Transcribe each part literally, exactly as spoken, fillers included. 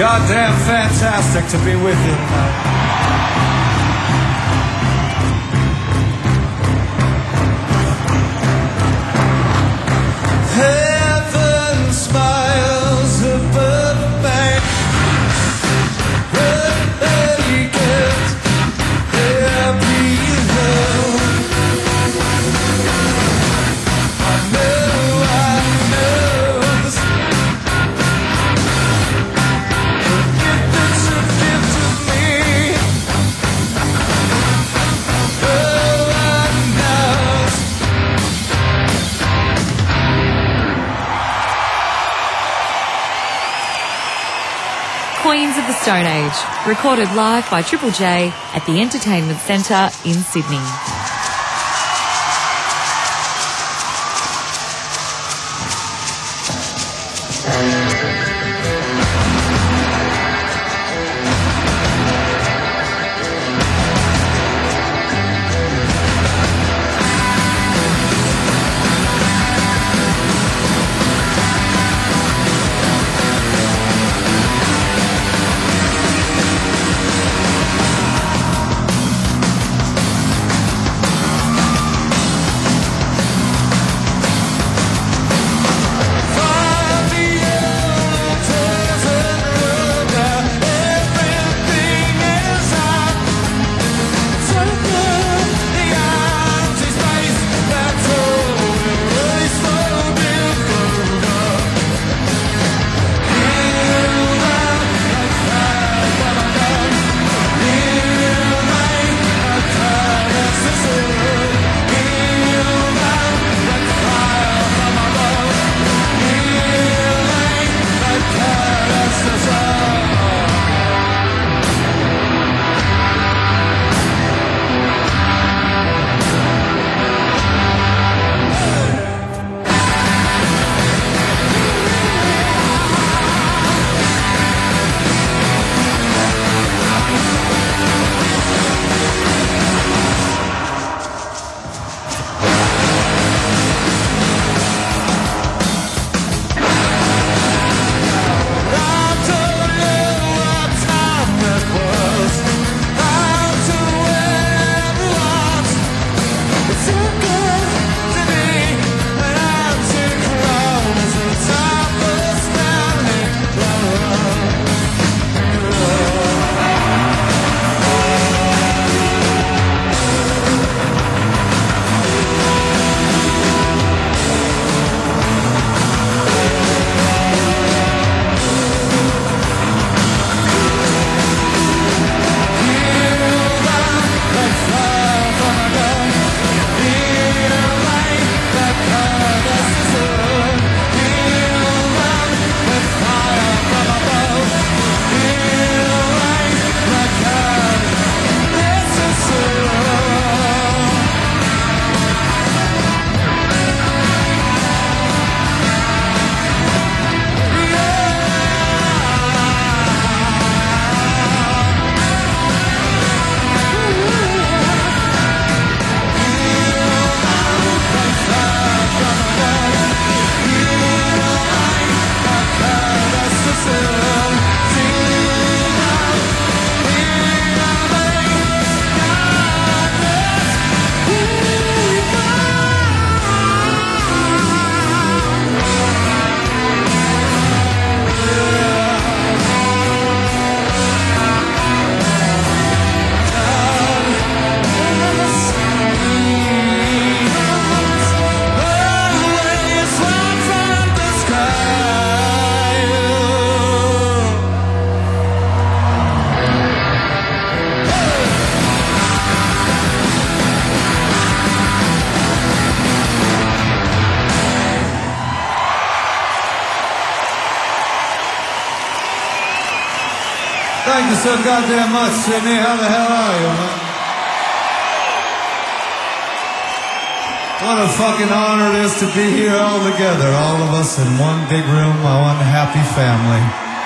goddamn fantastic to be with you tonight. Heaven smiles above me. Vacant, happy love. I know, I know. If it's a gift of me, oh, I know. Queens of the Stone Age, recorded live by Triple J at the Entertainment Centre in Sydney. Thank you so goddamn much, Sydney. How the hell are you, man? What a fucking honor it is to be here all together, all of us in one big room, one happy family.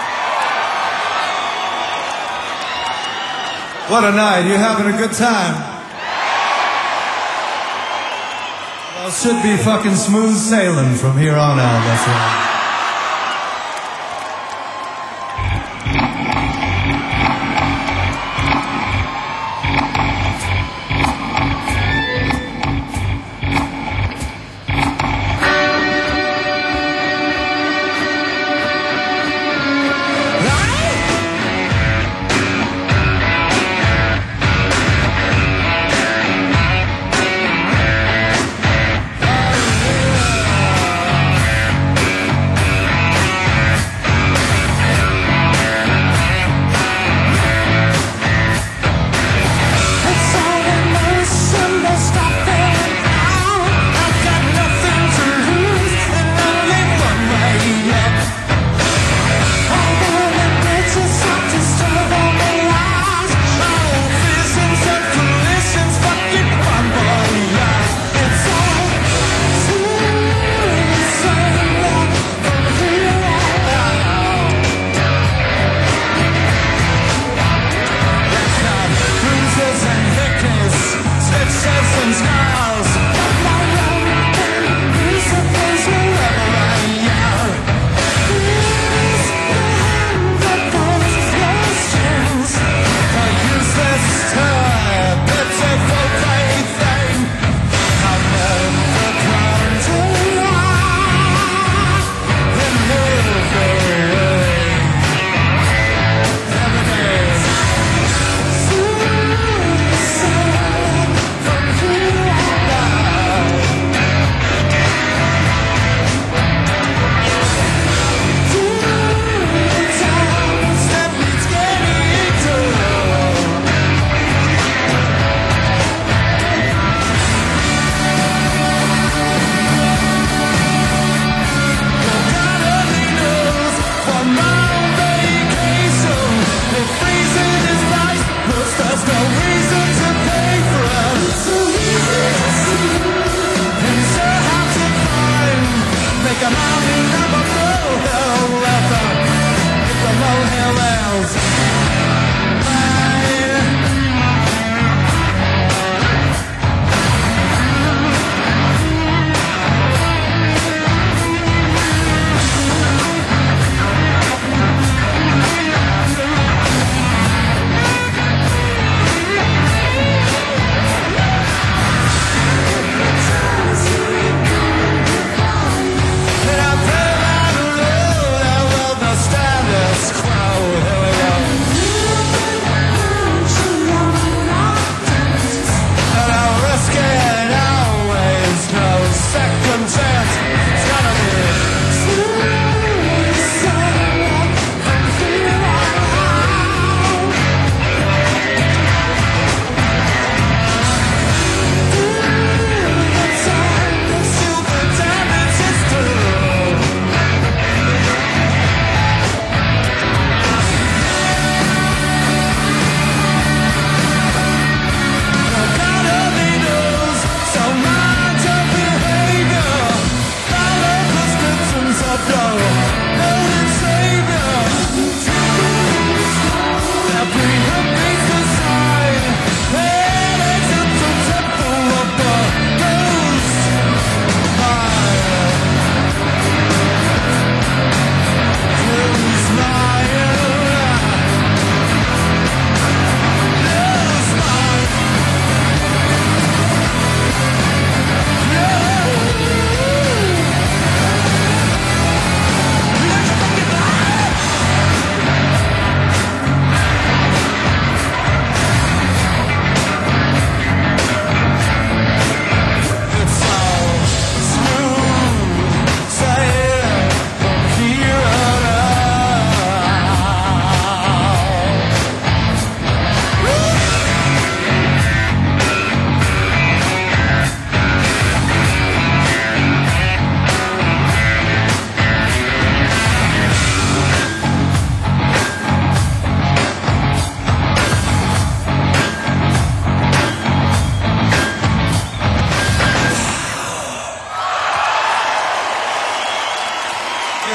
What a night. You having a good time? Well, it should be fucking smooth sailing from here on out, that's right.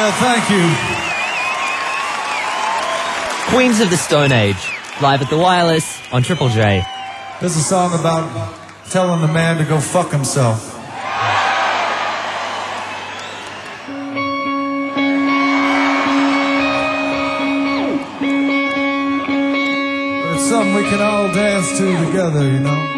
Well, thank you. Queens of the Stone Age, live at the Wireless on Triple J. This is a song about telling the man to go fuck himself. But it's something we can all dance to together, you know?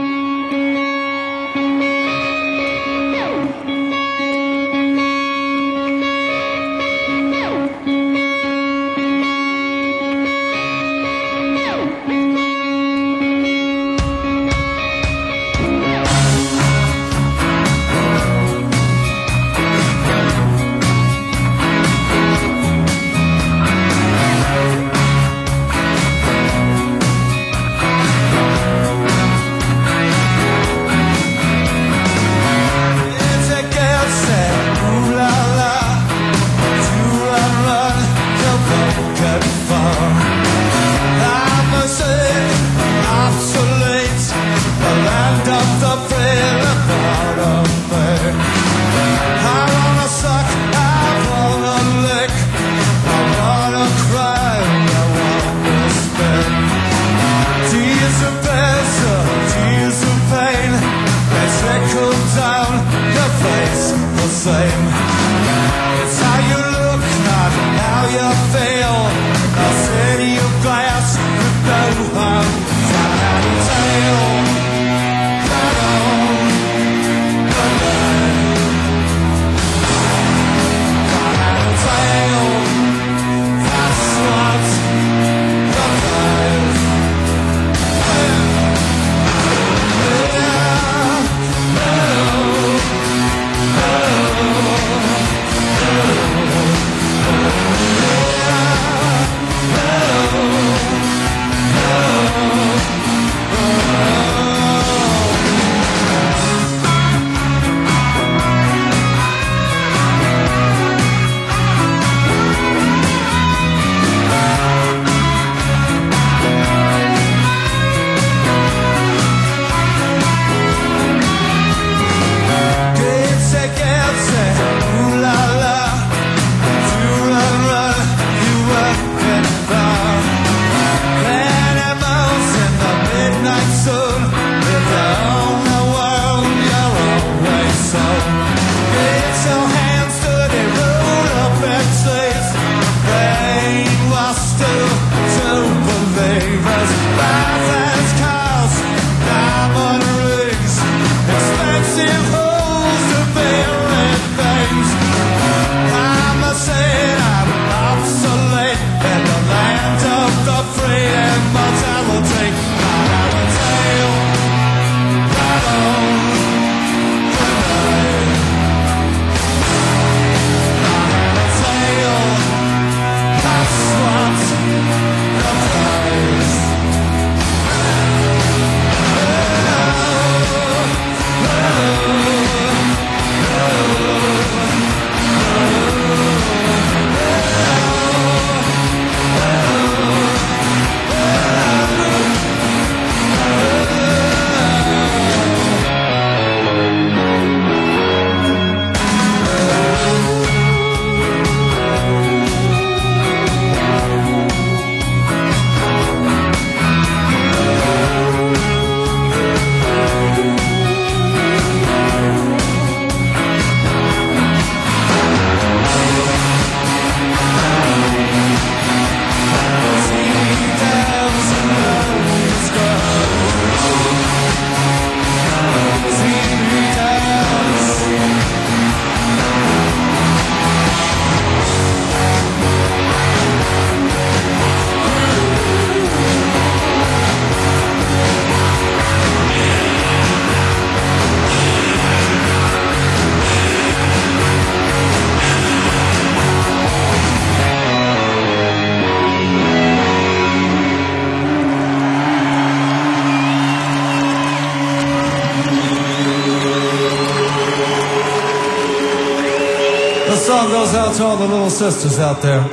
This song goes out to all the little sisters out there.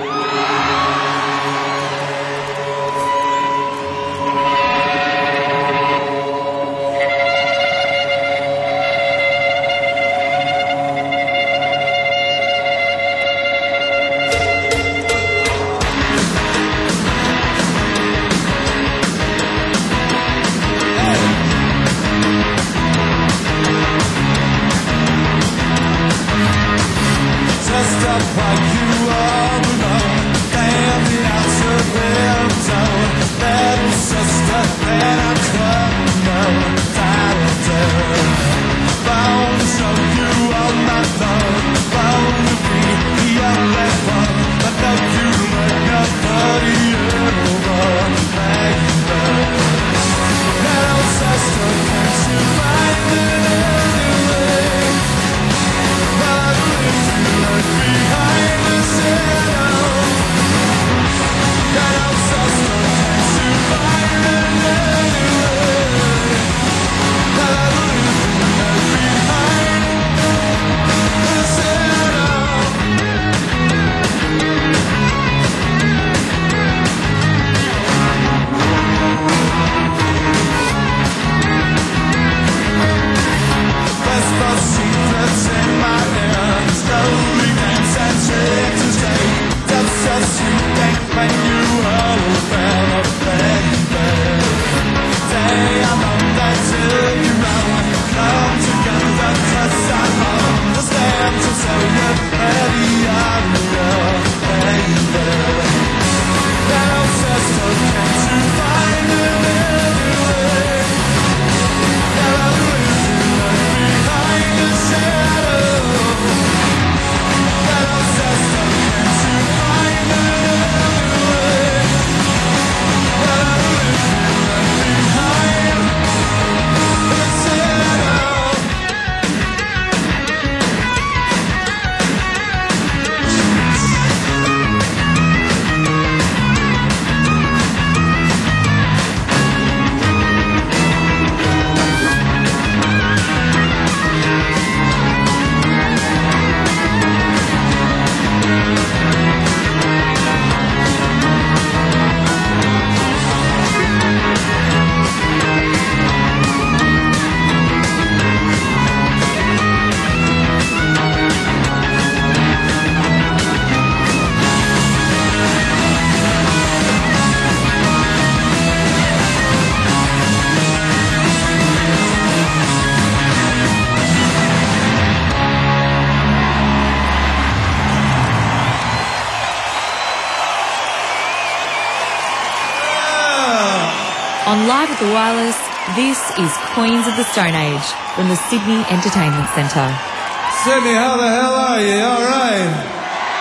On Live at the Wireless, this is Queens of the Stone Age from the Sydney Entertainment Centre. Sydney, how the hell are you? All right.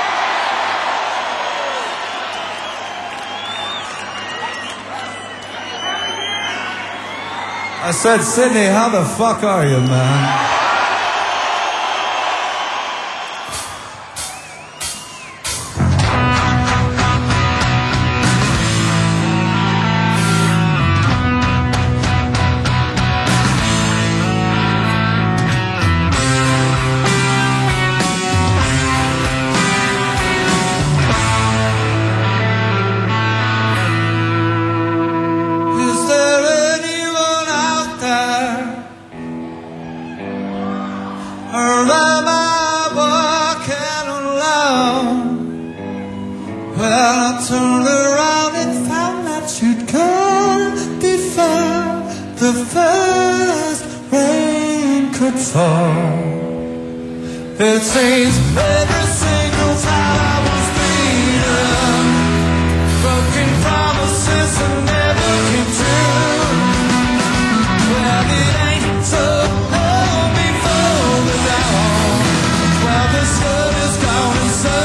I said, Sydney, how the fuck are you, man? It seems every single time I was beaten, broken promises that never came true. Well, it ain't so long before the dawn. Well, the sun is gone and so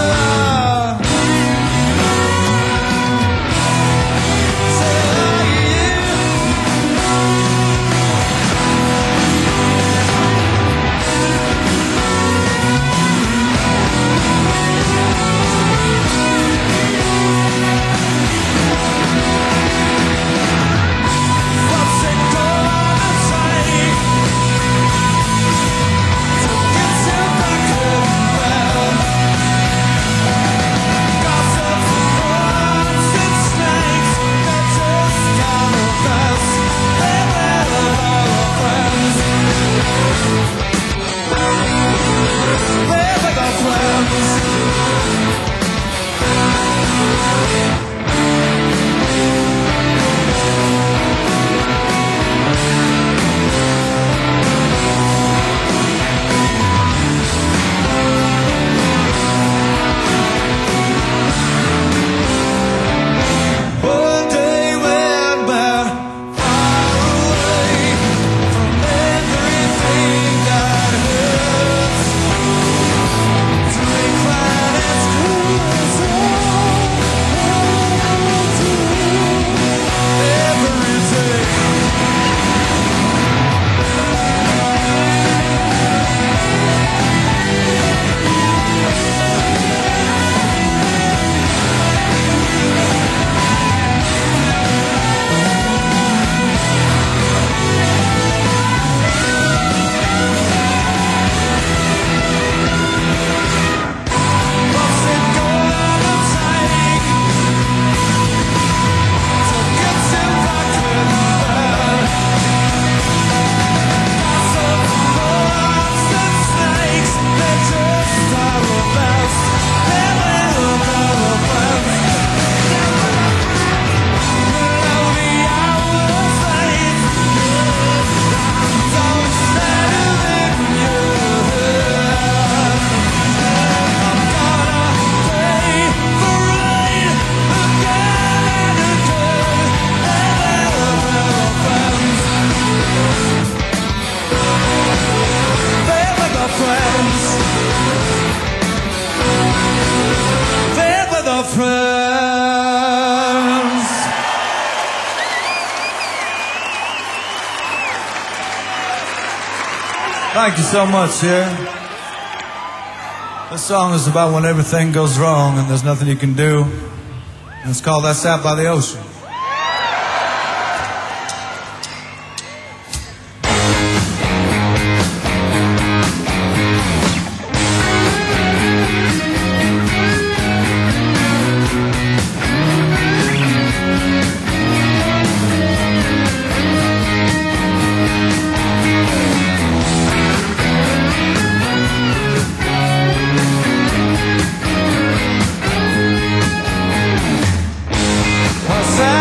Thank you so much, yeah. This song is about when everything goes wrong and there's nothing you can do. And it's called That Sat by the Ocean. I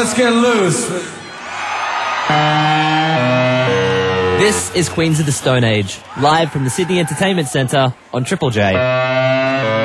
let's get loose. This is Queens of the Stone Age, live from the Sydney Entertainment Centre on Triple J.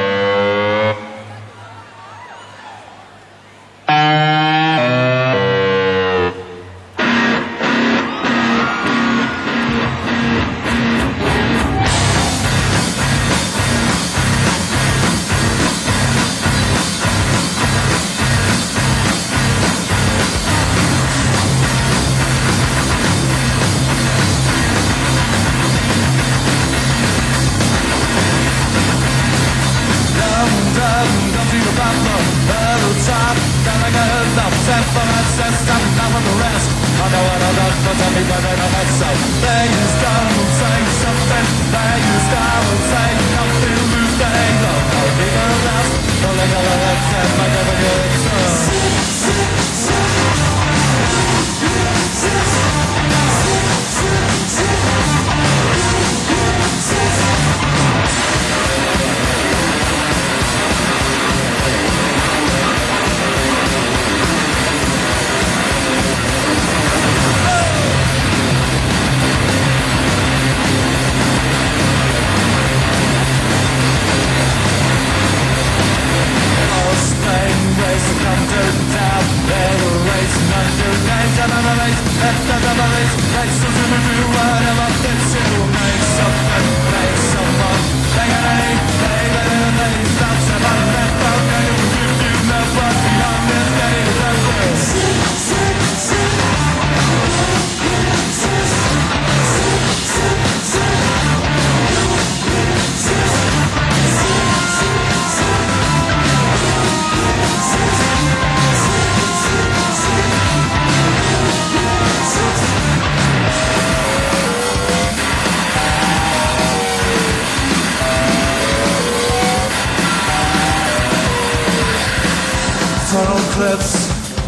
Tunnel clips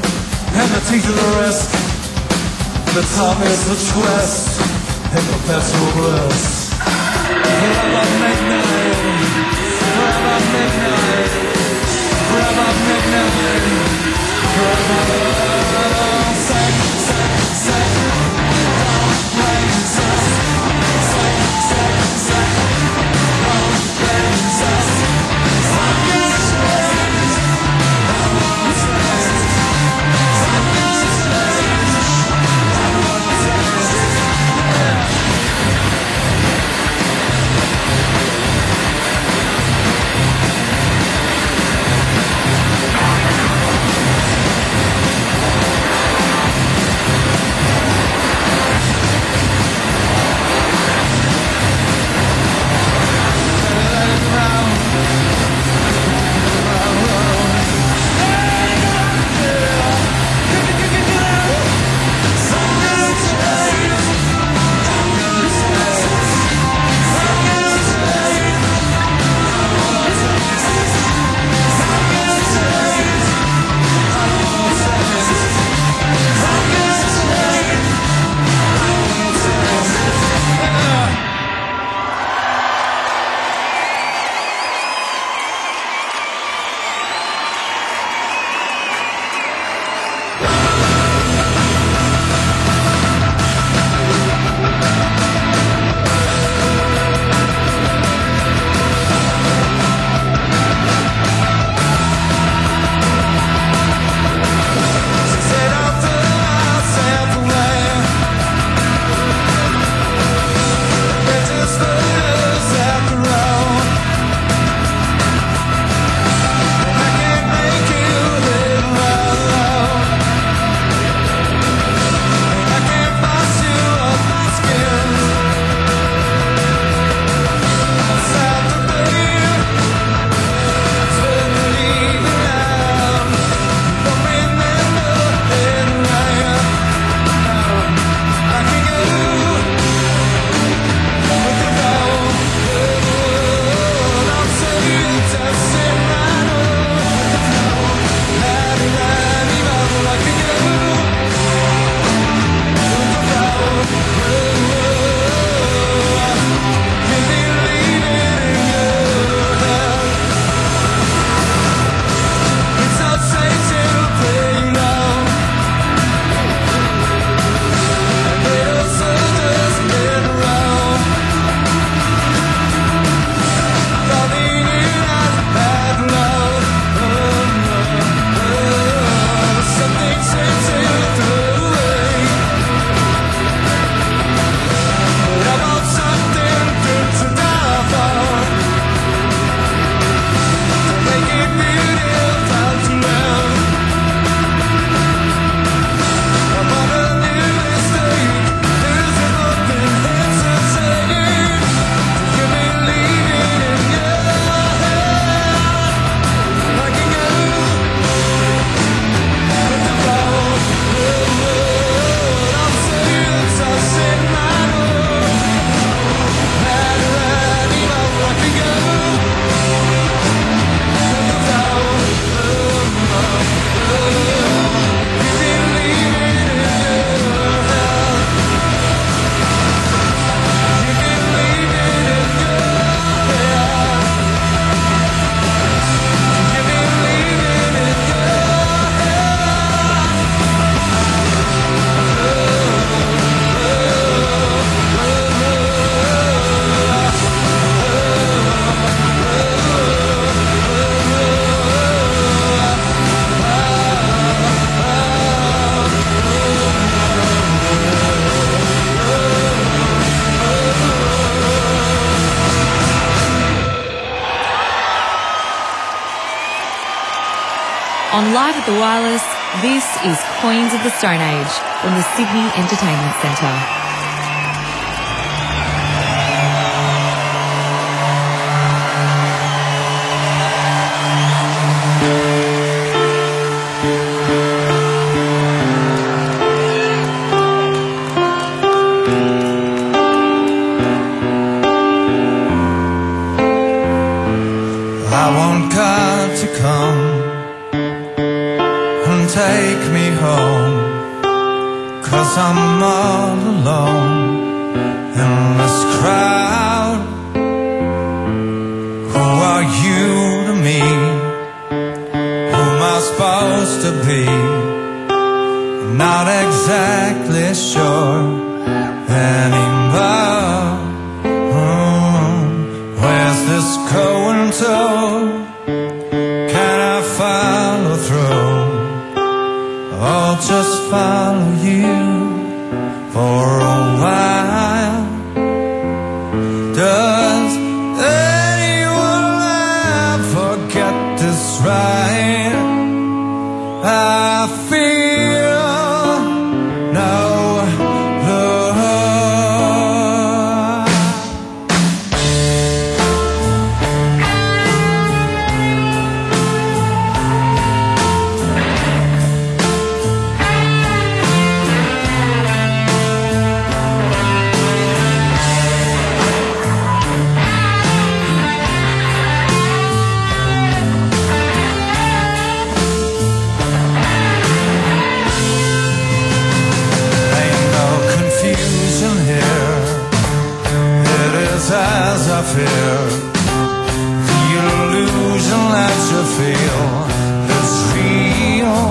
and the teeth of the risk. The tongue is the twist in perpetual bliss. Forever midnight, forever midnight, forever midnight, forever sick, sick, sick. Don't raise us, sick, sick, sick. Don't raise us, sick, sick. On Live at the Wireless, this is Queens of the Stone Age from the Sydney Entertainment Centre. I want God to come and take me home, 'cause I'm all alone in this crowd. Who are you to me? Who am I supposed to be? Not exactly sure anymore. Mm, where's this going to? Can I follow through? I'll just follow you for a while. Does anyone ever get this right? I feel no love. As I fear, the illusion that you feel is real.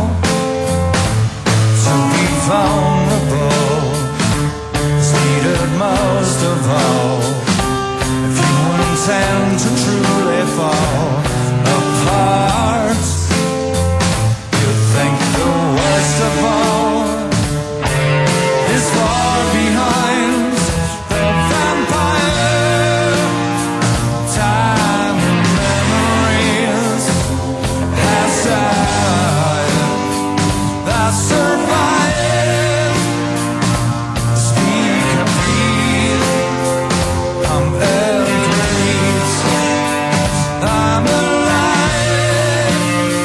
To be vulnerable is needed most of all. If you intend to truly fall apart, you think the worst of all is far behind. The vampire time and memories has died. I survived. Speak and breathe. I'm evergreens. I'm alive.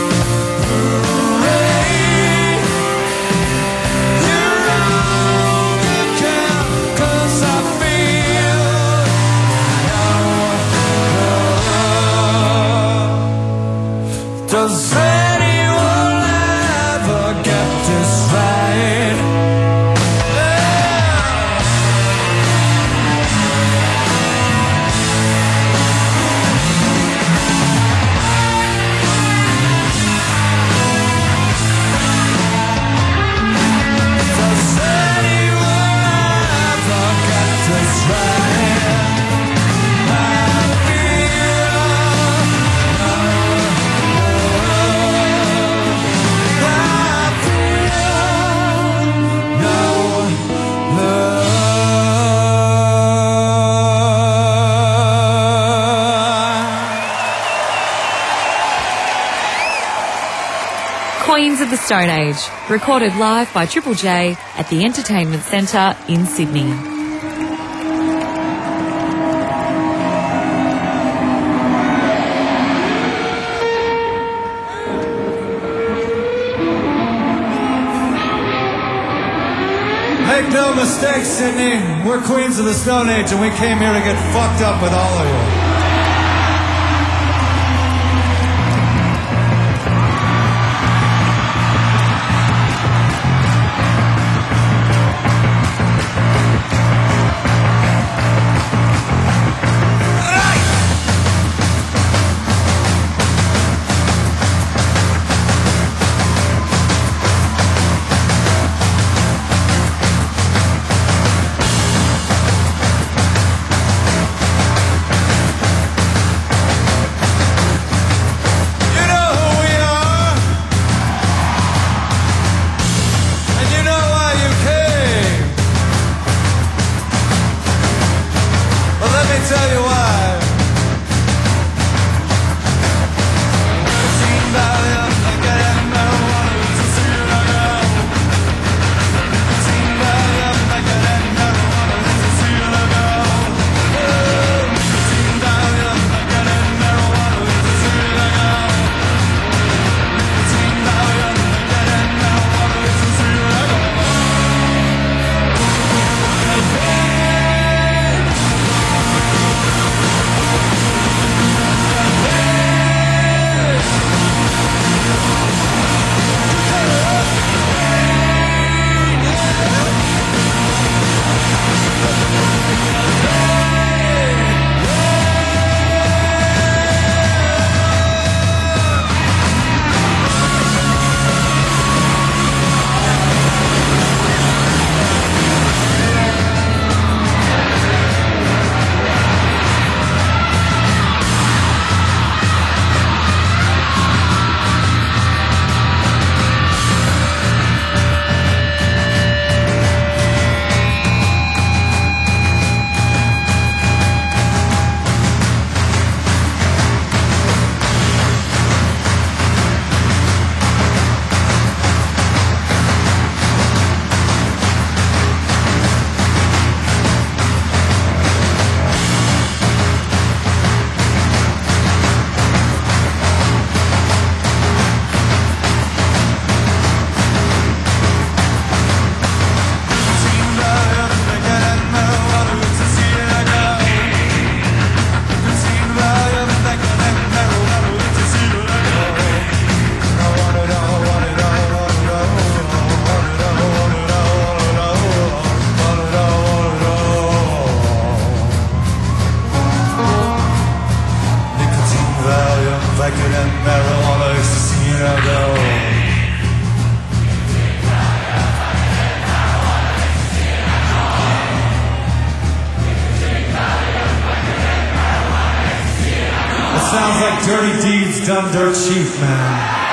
Hooray! You're all you can, 'cause I feel no love. Does anyone ever get this right? Does anyone ever get this right? I feel no love. I feel no love. Queens of the Stone Age, recorded live by Triple J at the Entertainment Centre in Sydney. Make no mistake, Sydney, we're Queens of the Stone Age and we came here to get fucked up with all of you. dirty deeds done dirt cheap, man.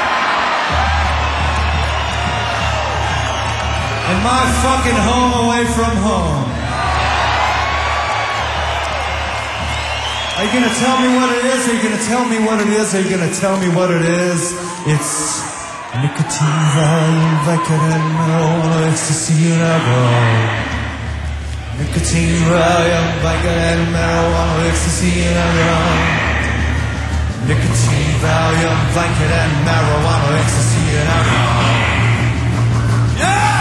In my fucking home away from home. Are you gonna tell me what it is? Are you gonna tell me what it is? Are you gonna tell me what it is? It's nicotine, Valium, Vicodin, marijuana, ecstasy, and alcohol. Nicotine, Valium, Vicodin, marijuana, ecstasy, and alcohol. Nicotine, Valium, Vicodin, marijuana, ecstasy, and alcohol. Yeah!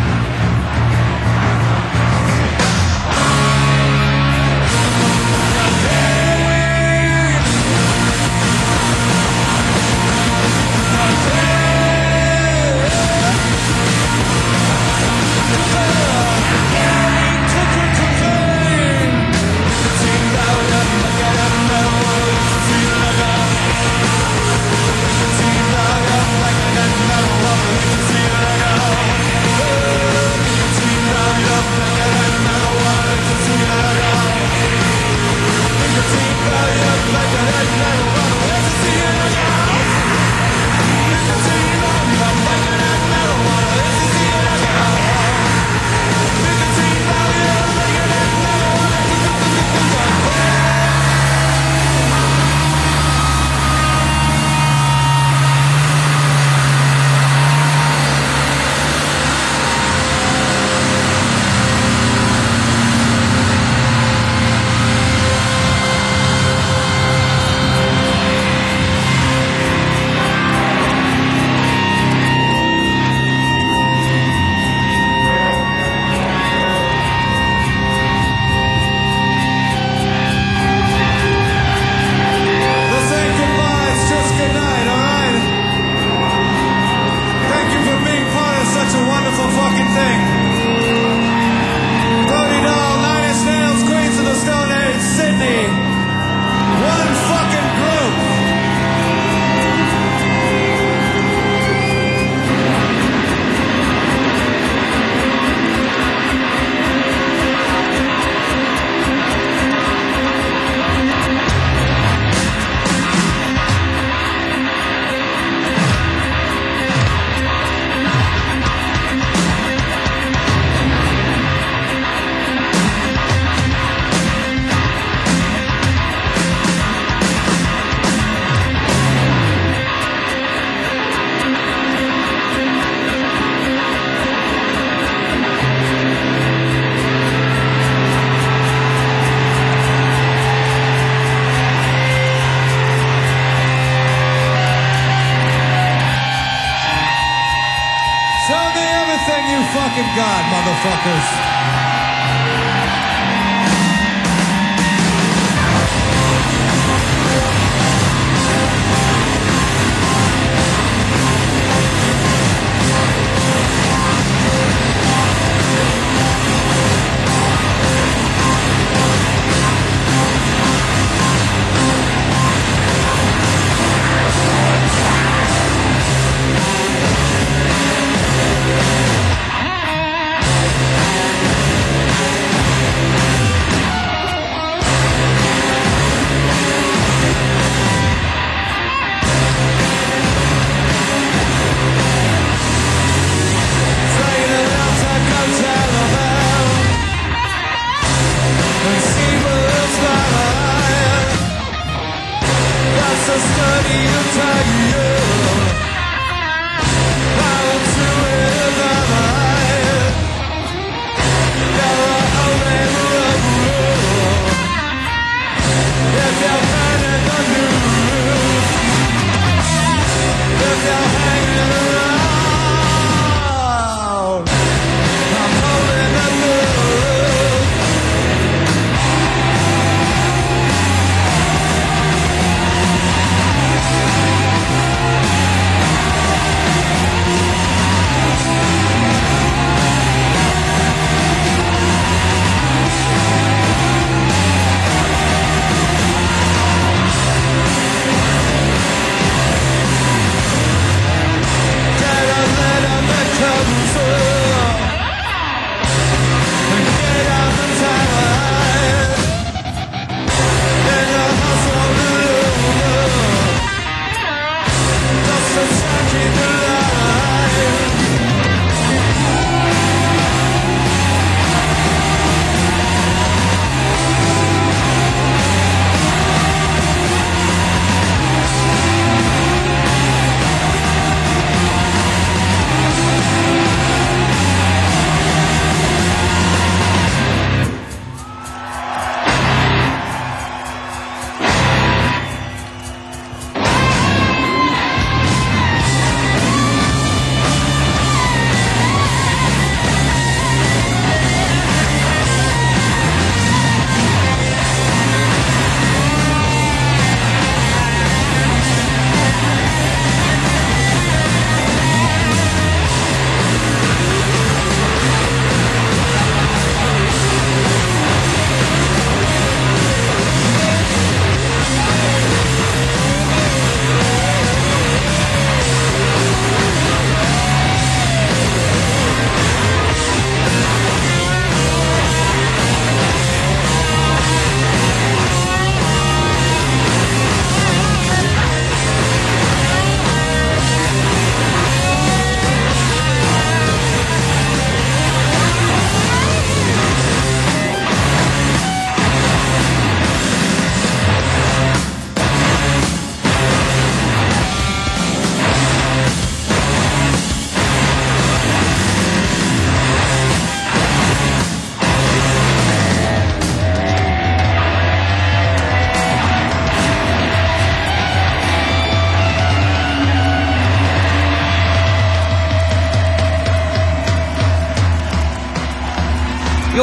fucking God, motherfuckers.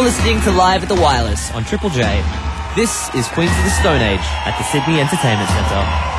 listening to Live at the Wireless on Triple J. This is Queens of the Stone Age at the Sydney Entertainment Centre.